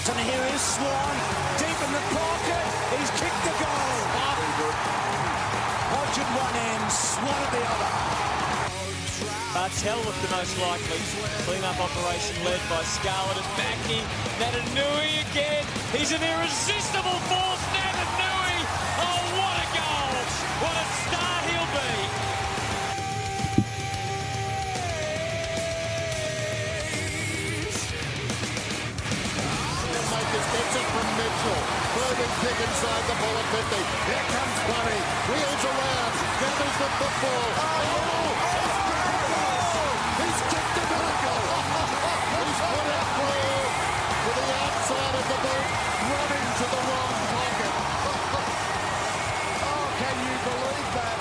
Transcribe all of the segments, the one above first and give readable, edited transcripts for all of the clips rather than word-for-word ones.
And here is Swan, deep in the pocket. He's kicked the goal. Hodge at one end, Swan at the other. Bartel looked the most likely. Clean-up operation led by Scarlett and Mackie. Natanui again. He's an irresistible force, Natanui. Oh, what a goal. What a start he'll be. Makers gets it from Mitchell. Moving big inside the ball at 50. Here comes Bunny. Wheels around. Gathers the football. He's kicked it in. He's put it through to the outside of the boot, running to the wrong pocket. Oh, can you believe that?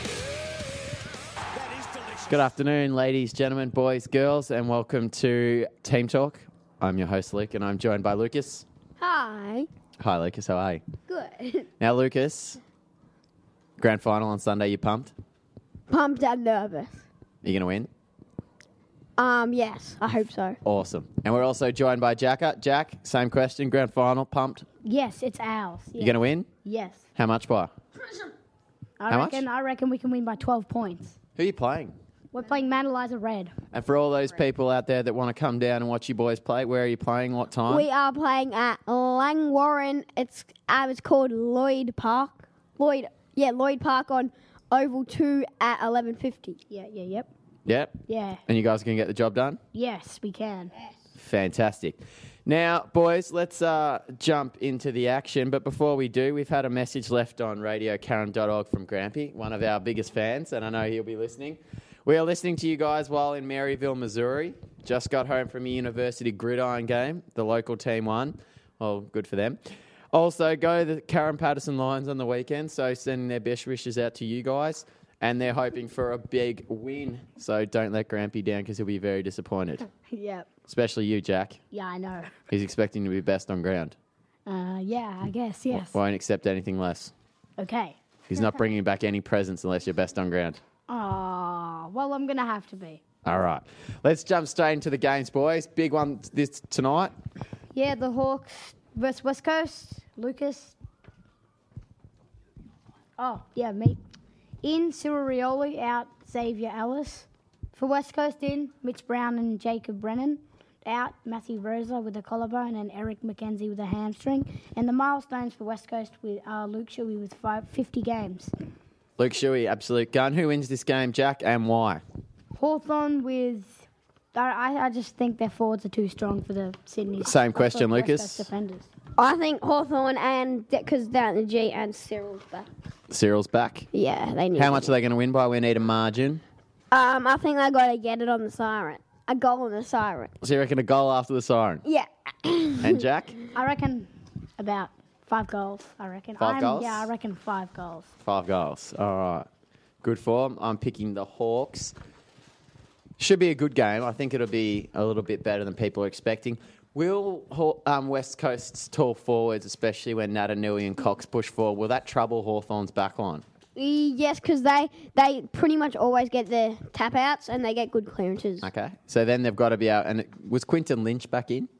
That is delicious. Good afternoon, ladies, gentlemen, boys, girls, and welcome to Team Talk. I'm your host, Luke, and I'm joined by Lucas. Hi. Hi, Lucas. How are you? Good. Now, Lucas, grand final on Sunday. You pumped? Pumped and nervous. You going to win? Yes, I hope so. Awesome. And we're also joined by Jacka. Jack, same question. Grand final, pumped? Yes, it's ours. You going to win? Yes. How much by? How much? I reckon we can win by 12 points. Who are you playing? We're playing Mandaliza Red. And for all those people out there that want to come down and watch you boys play, where are you playing? What time? We are playing at Langwarrin. It's called Lloyd Park. Lloyd Park on Oval 2 at 11:50. Yep. Yep. Yeah. And you guys going to get the job done? Yes, we can. Fantastic. Now, boys, let's jump into the action. But before we do, we've had a message left on radiocaram.org from Grampy, one of our biggest fans, and I know he'll be listening. We are listening to you guys while in Maryville, Missouri. Just got home from a university gridiron game. The local team won. Well, good for them. Also, go to the Karen Patterson Lions on the weekend, so sending their best wishes out to you guys. And they're hoping for a big win. So don't let Grampy down because he'll be very disappointed. Yep. Especially you, Jack. Yeah, I know. He's expecting to be best on ground. Yeah, I guess, yes. Won't accept anything less. Okay. He's not bringing back any presents unless you're best on ground. Oh, well, I'm going to have to be. All right. Let's jump straight into the games, boys. Big one this tonight. Yeah, the Hawks versus West Coast. Lucas. Oh, yeah, me. In, Cyril Rioli. Out, Xavier Ellis. For West Coast in, Mitch Brown and Jacob Brennan. Out, Matthew Rosa with a collarbone and Eric McKenzie with a hamstring. And the milestones for West Coast with Luke Shuey with 50 games. Luke Shuey, absolute gun. Who wins this game, Jack, and why? Hawthorn with... I just think their forwards are too strong for the Sydney... Same question, West Lucas. Coast defenders. I think Hawthorn and because down the G and Cyril's back. Cyril's back. Yeah, they need. How much are they going to win by? We need a margin. I think they got to get it on the siren. A goal on the siren. So you reckon a goal after the siren? Yeah. And Jack? I reckon about 5 goals, I reckon. 5 goals? Yeah, I reckon 5 goals. 5 goals. All right. Good form. I'm picking the Hawks. Should be a good game. I think it'll be a little bit better than people are expecting. Will West Coast's tall forwards, especially when Natanui and Cox push forward, will that trouble Hawthorn's back line? Yes, because they pretty much always get their tap outs and they get good clearances. Okay. So then they've got to be out. And was Quinton Lynch back in?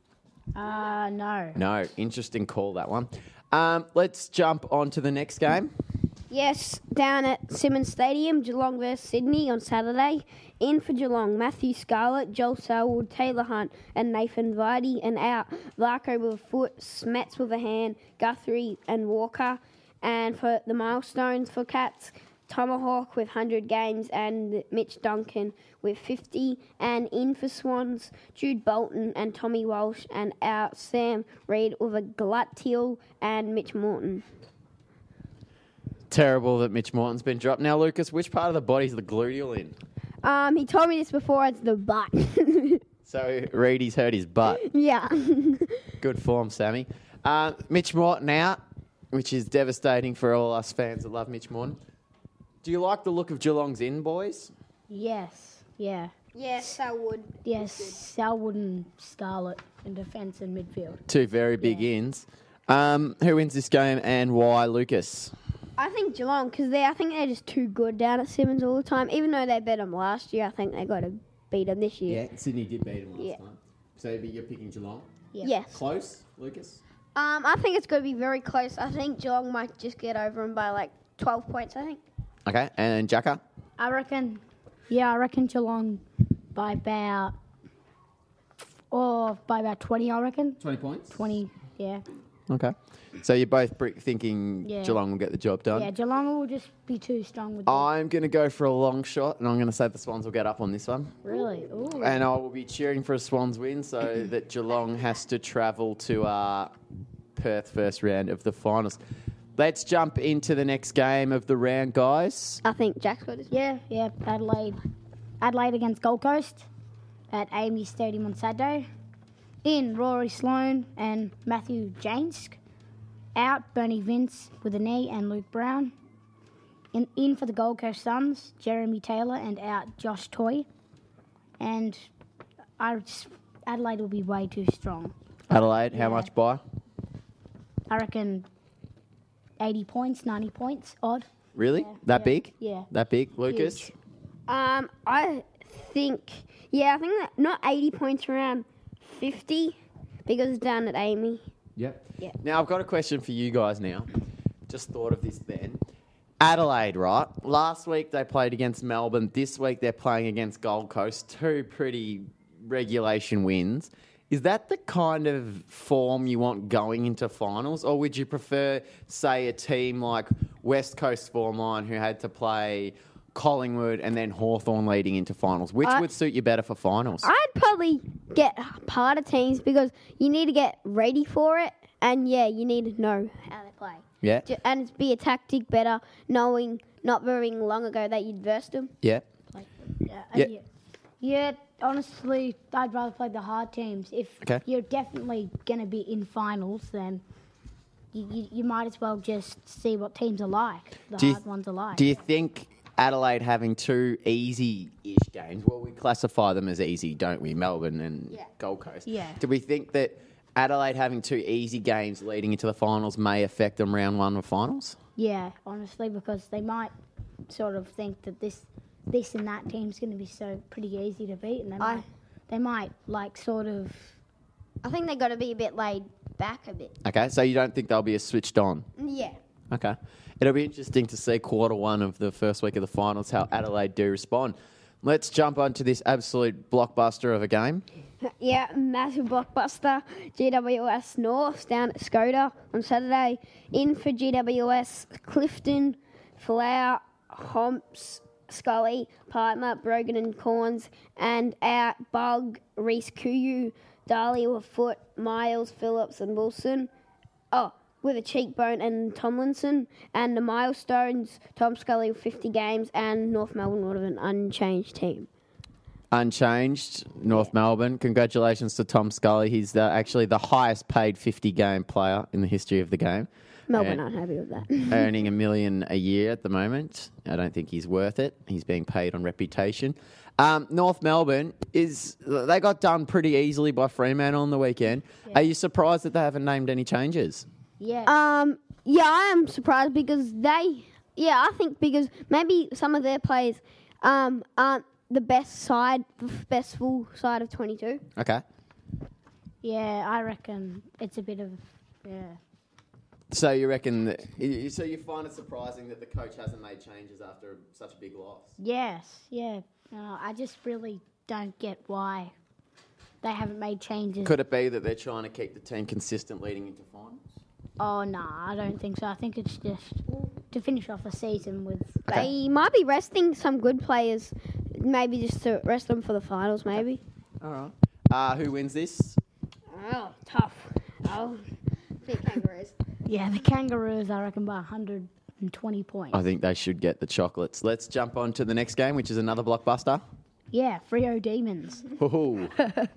No. No. Interesting call, that one. Let's jump on to the next game. Yes, down at Simmons Stadium, Geelong versus Sydney on Saturday. In for Geelong, Matthew Scarlett, Joel Selwood, Taylor Hunt and Nathan Vardy. And out, Varco with a foot, Smets with a hand, Guthrie and Walker. And for the milestones for Cats, Tomahawk with 100 games and Mitch Duncan with 50. And in for Swans, Jude Bolton and Tommy Walsh. And out, Sam Reid with a gluteal and Mitch Morton. Terrible that Mitch Morton's been dropped. Now, Lucas, which part of the body is the gluteal in? He told me this before, it's the butt. So Reedy's hurt his butt. Yeah. Good form, Sammy. Mitch Morton out, which is devastating for all us fans that love Mitch Morton. Do you like the look of Geelong's in, boys? Yes. Yeah. Yes, Selwood. Yes, Selwood and Scarlett in defence and midfield. Two very big ins. Who wins this game and why, Lucas? I think Geelong, because I think they're just too good down at Simmons all the time. Even though they beat them last year, I think they got to beat them this year. Yeah, Sydney did beat them last Yeah. time. So you're picking Geelong? Yes. Close, Lucas? I think it's going to be very close. I think Geelong might just get over them by like 12 points, I think. Okay, and Jacka? I reckon Geelong by about 20, I reckon. 20 points? 20, yeah. Okay. So you're both thinking Yeah. Geelong will get the job done? Yeah, Geelong will just be too strong with them. I'm going to go for a long shot, and I'm going to say the Swans will get up on this one. Really? Ooh. And I will be cheering for a Swans win so that Geelong has to travel to Perth first round of the finals. Let's jump into the next game of the round, guys. I think Jack's got his. Yeah, Adelaide against Gold Coast at Amy Stadium on Saturday. In, Rory Sloane and Matthew Jainsk. Out, Bernie Vince with a knee and Luke Brown. In for the Gold Coast Suns, Jeremy Taylor, and out, Josh Toy. And Adelaide will be way too strong. Adelaide, how much by? I reckon 80 points, 90 points, odd. Really? That big? Yeah. That big? Lucas? Huge. I think that not 80 points, around 50, because it's down at Amy. Yep. Yeah. Now, I've got a question for you guys now. Just thought of this then. Adelaide, right? Last week they played against Melbourne. This week they're playing against Gold Coast. Two pretty regulation wins. Is that the kind of form you want going into finals? Or would you prefer, say, a team like West Coast Form Line who had to play Collingwood and then Hawthorn leading into finals? Which would suit you better for finals? I'd probably get harder teams because you need to get ready for it, and you need to know how they play. Yeah? And it's be a tactic better, knowing not very long ago that you'd versed them. Yeah. Yeah, honestly, I'd rather play the hard teams. If Okay. you're definitely going to be in finals, then you might as well just see what teams are like. The hard ones are like. Do you think Adelaide having two easy-ish games, well, we classify them as easy, don't we? Melbourne and Gold Coast. Yeah. Do we think that Adelaide having two easy games leading into the finals may affect them round one of finals? Yeah, honestly, because they might sort of think that this and that team's going to be so pretty easy to beat, and they might like sort of. I think they've got to be a bit laid back a bit. Okay, so you don't think they'll be as switched on? Yeah. Okay. It'll be interesting to see quarter one of the first week of the finals how Adelaide do respond. Let's jump onto this absolute blockbuster of a game. Yeah, massive blockbuster. GWS North down at Skoda on Saturday. In for GWS, Clifton, Flower, Humps, Scully, Palmer, Brogan and Corns, and out Bug, Reese Kuyu, Dahlia with Foot, Miles, Phillips and Wilson. With a cheekbone and Tomlinson. And the milestones, Tom Scully with 50 games and North Melbourne would have an unchanged team. Unchanged, North Melbourne. Congratulations to Tom Scully. He's actually the highest paid 50-game player in the history of the game. Melbourne aren't happy with that. Earning $1 million a year at the moment. I don't think he's worth it. He's being paid on reputation. North Melbourne, they got done pretty easily by Fremantle on the weekend. Yeah. Are you surprised that they haven't named any changes? Yeah. I am surprised because I think because maybe some of their players aren't the best full side of 22. Okay. Yeah, I reckon it's a bit of, So you reckon so you find it surprising that the coach hasn't made changes after such a big loss? Yes, yeah. I just really don't get why they haven't made changes. Could it be that they're trying to keep the team consistent leading into finals? Oh, no, I don't think so. I think it's just to finish off the season with... Okay. They might be resting some good players, maybe just to rest them for the finals, maybe. All right. Who wins this? Oh, tough. Big Kangaroos. Yeah, the Kangaroos, I reckon, by 120 points. I think they should get the chocolates. Let's jump on to the next game, which is another blockbuster. Yeah, Freo Demons. Ooh.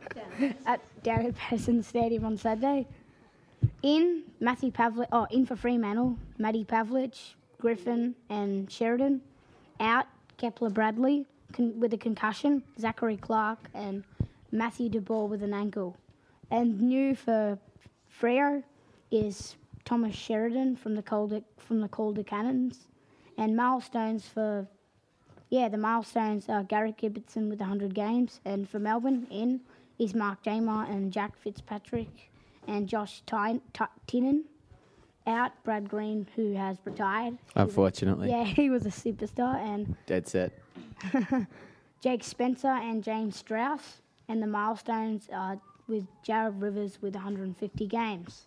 Down at Patterson Stadium on Saturday. In for Fremantle, Matty Pavlich, Griffin and Sheridan. Out, Kepler Bradley with a concussion, Zachary Clark and Matthew DeBoer with an ankle. And new for Freo is Thomas Sheridan from the Calder Cannons. And milestones the milestones are Garrick Ibbotson with 100 games. And for Melbourne, in is Mark Jamer and Jack Fitzpatrick and Josh Tinnen. Out, Brad Green, who has retired. Unfortunately. Yeah, he was a superstar. And Dead set. Jake Spencer and James Strauss. And the milestones are with Jared Rivers with 150 games.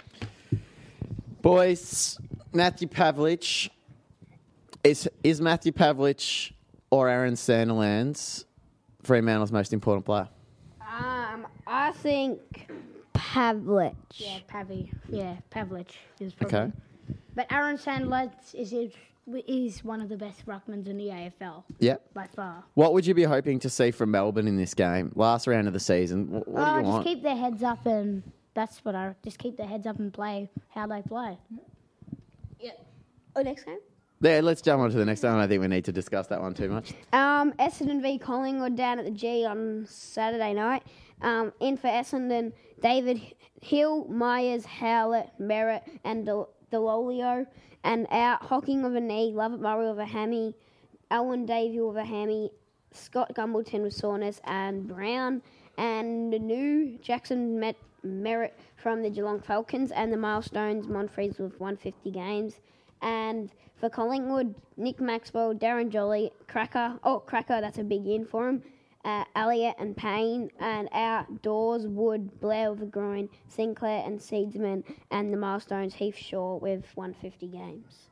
Boys, Matthew Pavlich. Is Matthew Pavlich or Aaron Sandilands Fremantle's most important player? I think Pavlich. Yeah, Pavlich is probably. Okay. But Aaron Sandler is one of the best ruckmans in the AFL Yep. by far. What would you be hoping to see from Melbourne in this game? Last round of the season. What do you Just want? keep their heads up, and that's what I just keep their heads up and play how they play. Next game? Yeah, let's jump on to the next one. I don't think we need to discuss that one too much. Essendon v Collingwood down at the G on Saturday night. In for Essendon, David Hill, Myers, Howlett, Merritt, and Delolio. And out, Hocking with a knee, Lovett Murray with a hammy, Alan Davey with a hammy, Scott Gumbleton with soreness, and Brown. And the new Jackson Merritt from the Geelong Falcons, and the milestones, Monfries with 150 games. And for Collingwood, Nick Maxwell, Darren Jolly, Cracker, that's a big in for him, Elliott and Payne, and outdoors, Wood, Blair with a groin, Sinclair and Seedsman, and the milestones, Heath Shaw with 150 games.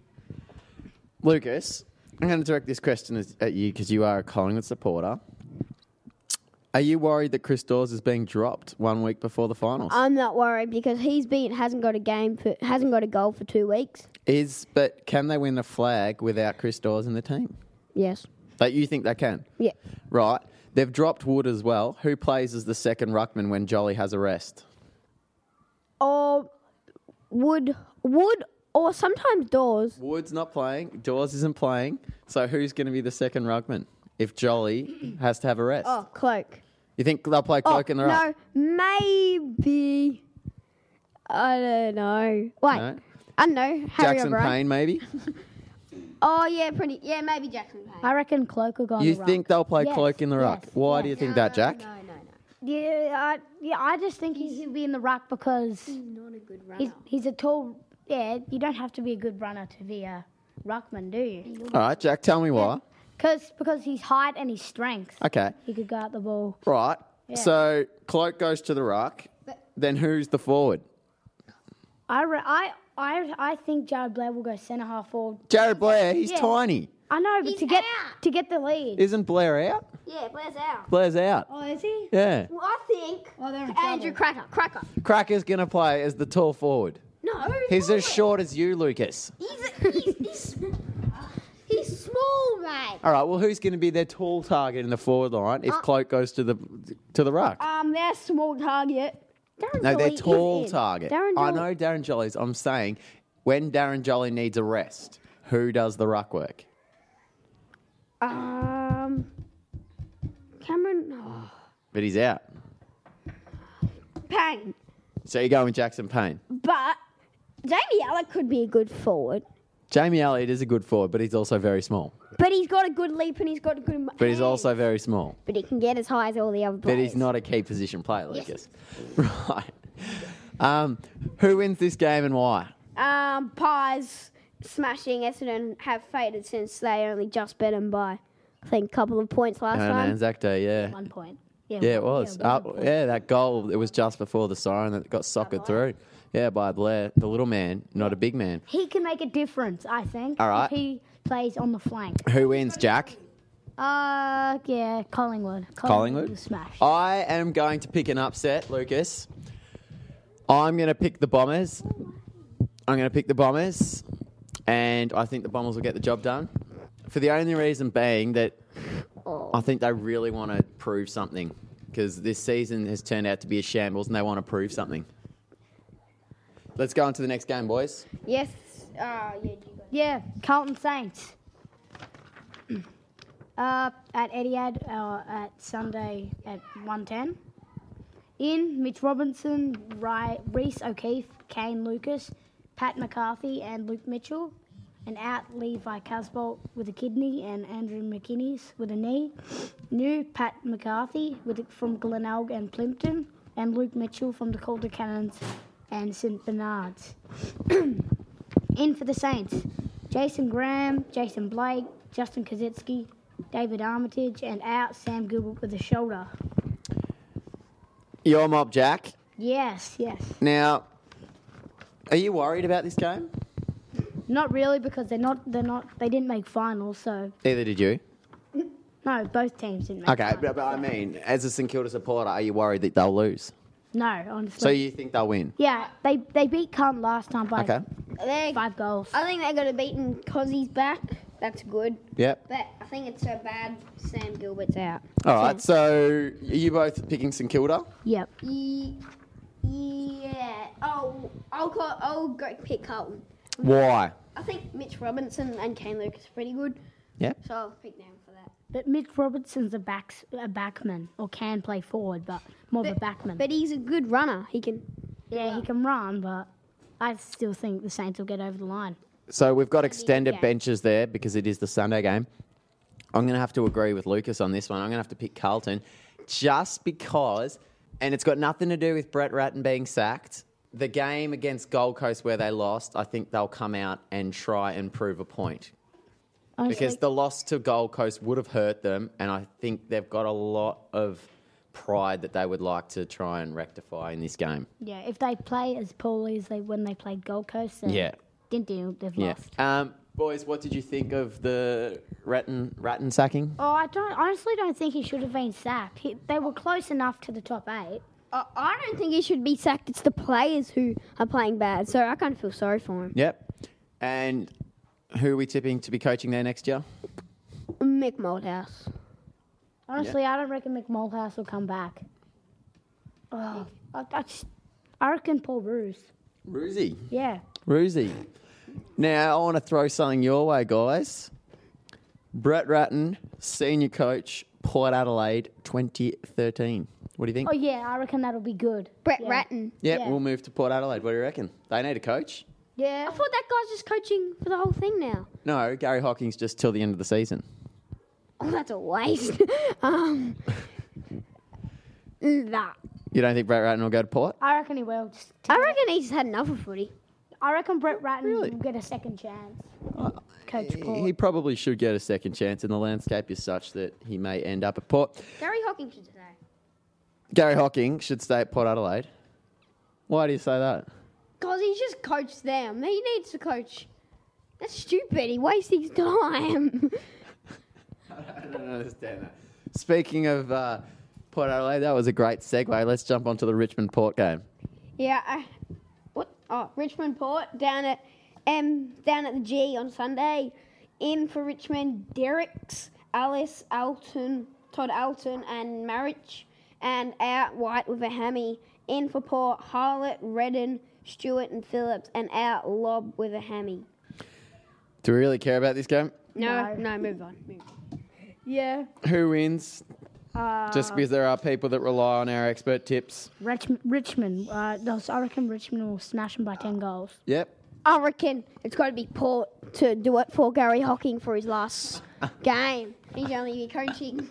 Lucas, I'm going to direct this question at you because you are a Collingwood supporter. Are you worried that Chris Dawes is being dropped 1 week before the finals? I'm not worried because hasn't got a goal for 2 weeks. But can they win the flag without Chris Dawes in the team? Yes. Like, you think they can? Yeah. Right. They've dropped Wood as well. Who plays as the second ruckman when Jolly has a rest? Or Wood, or sometimes Dawes. Wood's not playing. Dawes isn't playing. So who's going to be the second ruckman if Jolly has to have a rest? Oh, Cloak. You think they'll play Cloak in the ruck? No, maybe. I don't know. Wait. No? I don't know. Harry Jackson O'Brien. Payne, maybe? Oh, yeah, maybe Jackson Payne. I reckon Cloak will go on You the ruck. think they'll play Yes, Cloak in the ruck? yes, Why yes. do you think that, Jack? No. Yeah, I just think he'll be in the ruck because He's not a good runner. he's a tall. Yeah, you don't have to be a good runner to be a ruckman, do you? All right, Jack, tell me why. Because his height and his strength, Okay. he could go at the ball. Right. Yeah. So Cloak goes to the ruck. Then who's the forward? I think Jared Blair will go centre half forward. Jared Blair. He's Yeah. tiny. I know, but He's to get out. the lead. Isn't Blair out? Yeah, Blair's out. Blair's out. Oh, is he? Yeah. Well, I think they're in Andrew Cracker. Cracker's going to play as the tall forward. No. He's as short as you, Lucas. He's small, mate. All right, well, who's going to be their tall target in the forward line if Cloak goes to the ruck? Their small target. Darren No, their Jolly is tall in. target. Darren I Jolly- know Darren Jolly's. I'm saying when Darren Jolly needs a rest, who does the ruck work? Cameron. Oh. But he's out. Payne. So you're going with Jackson Payne. But Jamie Allen could be a good forward. Jamie Elliott is a good forward, but he's also very small. But he's got a good leap and he's got a good. But he's hands. also very small. But he can get as high as all the other players. But he's not a key position player, Lucas. Right. Who wins this game and why? Pies smashing Essendon have faded since they only just bet them by, I think, a couple of points last time. Anzac Day, yeah. 1 point. Yeah, it was. That goal, it was just before the siren that got socketed through. Yeah, by Blair, the little man, not a big man. He can make a difference, I think. All right. If he plays on the flank. Who wins, Jack? Yeah, Collingwood. Collingwood? will smash. I am going to pick an upset, Lucas. I'm going to pick the Bombers. And I think the Bombers will get the job done. For the only reason being that I think they really want to prove something. Because this season has turned out to be a shambles and they want to prove something. Let's go on to the next game, boys. Yes. Yeah, Carlton Saints. At Etihad at Sunday at 1:10. In, Mitch Robinson, Reece O'Keefe, Kane Lucas, Pat McCarthy and Luke Mitchell. and out Levi Casbolt with a kidney and Andrew McInnes with a knee. New Pat McCarthy from Glenelg and Plimpton, and Luke Mitchell from the Calder Cannons and St Bernards. In for the Saints, Jason Graham, Jason Blake, Justin Kazitsky, David Armitage, and out Sam Gilbert with a shoulder. Your mob, Jack. Yes. Now, are you worried about this game? Not really, because they didn't make finals, so Either did you. no, both teams didn't make Okay, finals. but I mean, as a St Kilda supporter, are you worried that they'll lose? No, honestly. So you think they'll win? Yeah, they beat Carlton last time by Okay. 5 goals. I think they're going to beat him because he's back. That's good. Yep. But I think it's so bad Sam Gilbert's out. All right. So are you both picking St Kilda? Yep. Yeah. Oh, I'll go pick Carlton. Why? I think Mitch Robinson and Kane Lucas are pretty good, Yeah. so I'll pick them for that. But Mitch Robertson's a backman, or can play forward, but more of a backman. But he's a good runner. He can. yeah, he can run, but I still think the Saints will get over the line. So we've got extended game. benches there because it is the Sunday game. I'm going to have to agree with Lucas on this one. I'm going to have to pick Carlton just because, and it's got nothing to do with Brett Ratton being sacked. The game against Gold Coast where they lost, I think they'll come out and try and prove a point. Honestly, Because the loss to Gold Coast would have hurt them, and I think they've got a lot of pride that they would like to try and rectify in this game. yeah, if they play as poorly as when they played Gold Coast, then Yeah. they've Yeah. lost. Boys, what did you think of the Ratton sacking? Oh, I honestly don't think he should have been sacked. They were close enough to the top 8. I don't think he should be sacked. It's the players who are playing bad, so I kind of feel sorry for him. Yep. And who are we tipping to be coaching there next year? Mick Malthouse. Honestly, I don't reckon Mick Malthouse will come back. Oh, I reckon Paul Roos. Roosie. Yeah. Roosie. Now, I want to throw something your way, guys. Brett Ratton, senior coach, Port Adelaide, 2013. What do you think? Oh, yeah, I reckon that'll be good. Brett Yeah. Ratton. Yeah, yeah. we'll move to Port Adelaide. What do you reckon? They need a coach? Yeah. I thought that guy's just coaching for the whole thing now. No, Gary Hocking's just till the end of the season. Oh, that's a waste. Nah. You don't think Brett Ratton will go to Port? I reckon he will. I reckon he's had enough of footy. I reckon Brett Ratton Really? will get a second chance. Coach He Port. probably should get a second chance, and the landscape is such that he may end up at Port. Gary Hocking should say. Gary Hocking should stay at Port Adelaide. Why do you say that? Because he's just coached them. He needs to coach. That's stupid. He wastes his time. I don't understand that. Speaking of Port Adelaide, that was a great segue. Let's jump onto the Richmond Port game. Yeah. What? Oh, Richmond Port down at the G on Sunday. In for Richmond, Derricks, Alice, Alton, Todd Alton, and Marriage, and out White with a hammy. In for Port, Harlett, Redden, Stewart, and Phillips, and out Lobb with a hammy. Do we really care about this game? No, move on. Yeah. Who wins? Just because there are people that rely on our expert tips. Richmond. I reckon Richmond will smash them by 10 goals. Yep. I reckon it's got to be Port to do it for Gary Hocking for his last game. He's only coaching.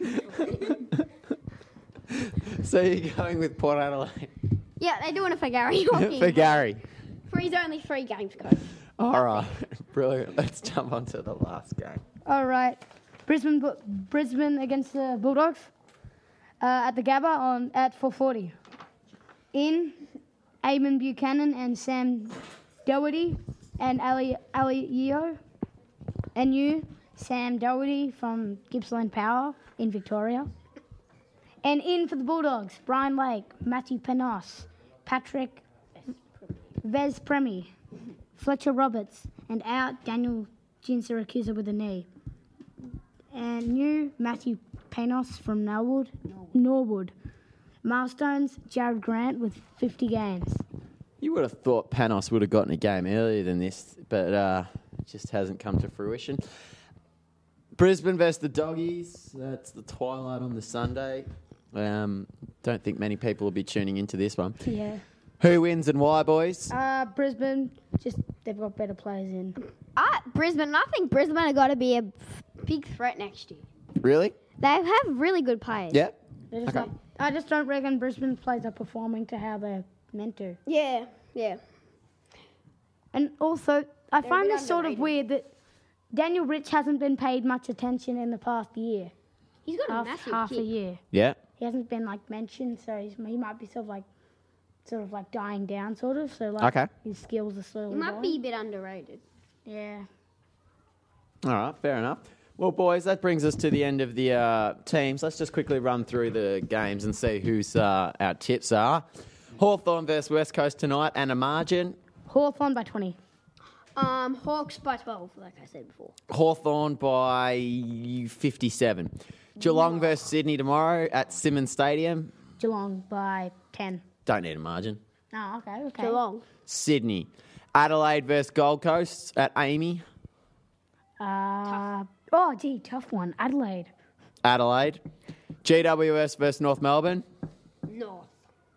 So you're going with Port Adelaide? Yeah, they're doing it for Gary Hocking. For Gary. For his only 3 games coach. All right. Brilliant. Let's jump onto the last game. All right. Brisbane against the Bulldogs at the Gabba at 4:40. In, Eamon Buchanan and Sam Doherty and Ali Yeo. And you, Sam Doherty from Gippsland Power in Victoria. And in for the Bulldogs, Brian Lake, Matthew Penos, Patrick Vez Premi, Fletcher Roberts, and out Daniel Gin Siracusa with a knee. And new Matthew Penos from Norwood. Milestones, Jared Grant with 50 games. You would have thought Panos would have gotten a game earlier than this, but it just hasn't come to fruition. Brisbane versus the Doggies. That's the twilight on the Sunday. Don't think many people will be tuning into this one. Yeah. Who wins and why, boys? Brisbane, they've got better players in. Brisbane. I think Brisbane have got to be a big threat next year. Really? They have really good players. Yeah. They're just Okay. like, I just don't reckon Brisbane players are performing to how they're meant to. Yeah. And also, I They're a find bit this sort of underrated. weird that Daniel Rich hasn't been paid much attention in the past year. He's got a Half massive a kick. year. Yeah. He hasn't been like mentioned, so he might be sort of like dying down, sort of. So like Okay. his skills are slowly He might going. be a bit underrated. Yeah. All right, fair enough. Well, boys, that brings us to the end of the teams. Let's just quickly run through the games and see whose our tips are. Hawthorn versus West Coast tonight, and a margin. Hawthorn by 20. Hawks by 12, like I said before. Hawthorn by 57. Geelong versus Sydney tomorrow at Simmons Stadium. Geelong by 10. Don't need a margin. Oh, okay. Geelong. Sydney. Adelaide versus Gold Coast at Amy. Tough one. Adelaide. Adelaide. GWS versus North Melbourne. North.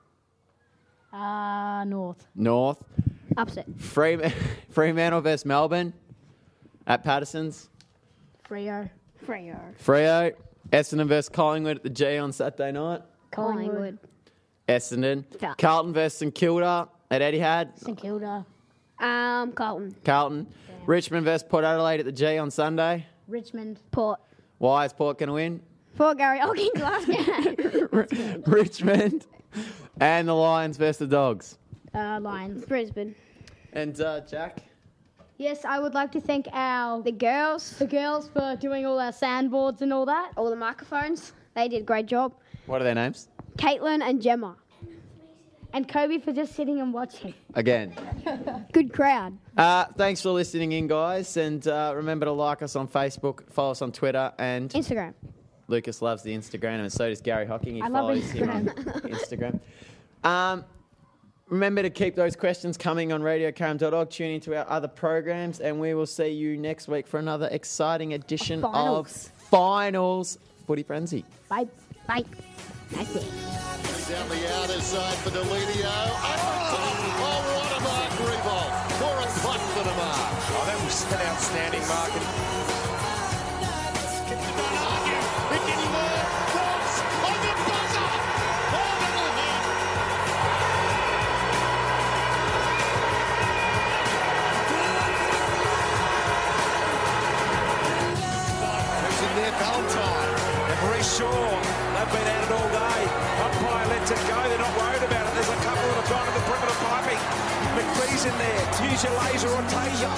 North. North. Upset. Fremantle versus Melbourne at Patterson's. Freo. Freo. Essendon versus Collingwood at the G on Saturday night. Collingwood. Essendon. Yeah. Carlton versus St Kilda at Etihad. St Kilda. Carlton. Carlton. Richmond versus Port Adelaide at the G on Sunday. Richmond. Port. Why is Port going to win? Poor Gary Hawkins last game. Richmond. And the Lions versus the Dogs. Lions. Brisbane. And Jack? Yes, I would like to thank The girls. the girls for doing all our sandboards and all that. All the microphones. They did a great job. What are their names? Caitlin and Gemma. And Kobe for just sitting and watching. Again. Good crowd. Thanks for listening in, guys. And remember to like us on Facebook, follow us on Twitter, and Instagram. Lucas loves the Instagram, and so does Gary Hocking. He I love follows him on Instagram. Remember to keep those questions coming on radiocaram.org. Tune into our other programs, and we will see you next week for another exciting edition of Finals Footy Frenzy. Bye. Bye. That's it. Down the outer side for Delidio. Oh, what a mark, Revolt. For a putt for the mark. Oh, that was an outstanding mark. Don't argue. Rick anymore. Cross on the buzzer. Oh, little hit. Who's in there? Valentine. And Maurice Shaw. They've been at it all day. Umpire lets it go. They're not worried about it. There's a couple that have gone to the perimeter piping. McPhee's in there. Use your laser or taser.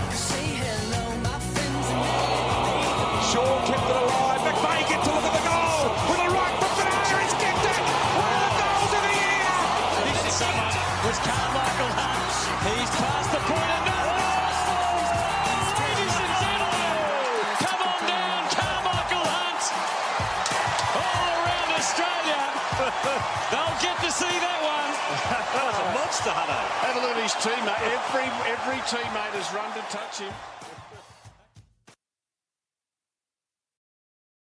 Shaw kept it alive. McVeigh gets to look at the goal. With a right foot banana, he's kicked it. One of the goals of the year. This summer was Carmichael Hunt. He's past the point and no. Ladies and gentlemen, come on down, Carmichael Hunt. All around Australia, they'll get to see that one. That was a monster, Hunter. Have a look at his teammate. Every teammate has run to touch him.